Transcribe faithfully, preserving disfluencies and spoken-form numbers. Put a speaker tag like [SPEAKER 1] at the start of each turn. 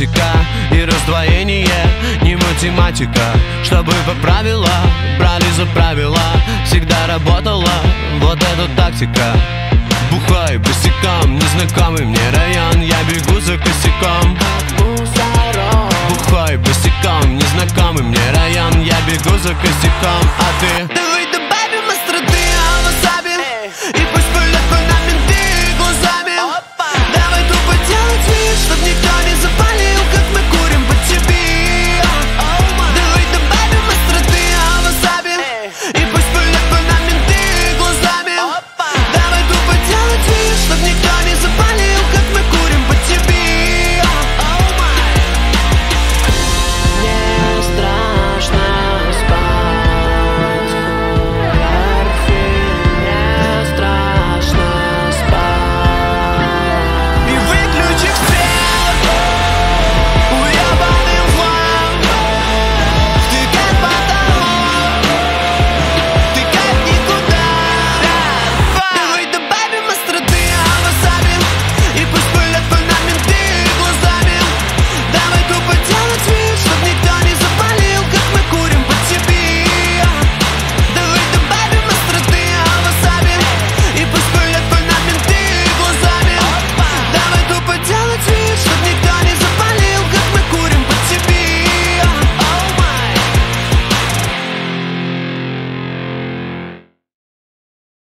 [SPEAKER 1] математика и раздвоение не математика. Чтобы по правилам брали за правила, всегда работала вот эта тактика. Бухай босиком, незнакомый мне район, я бегу за косяком. Бухай босиком, незнакомый мне район, я бегу за косяком. А ты...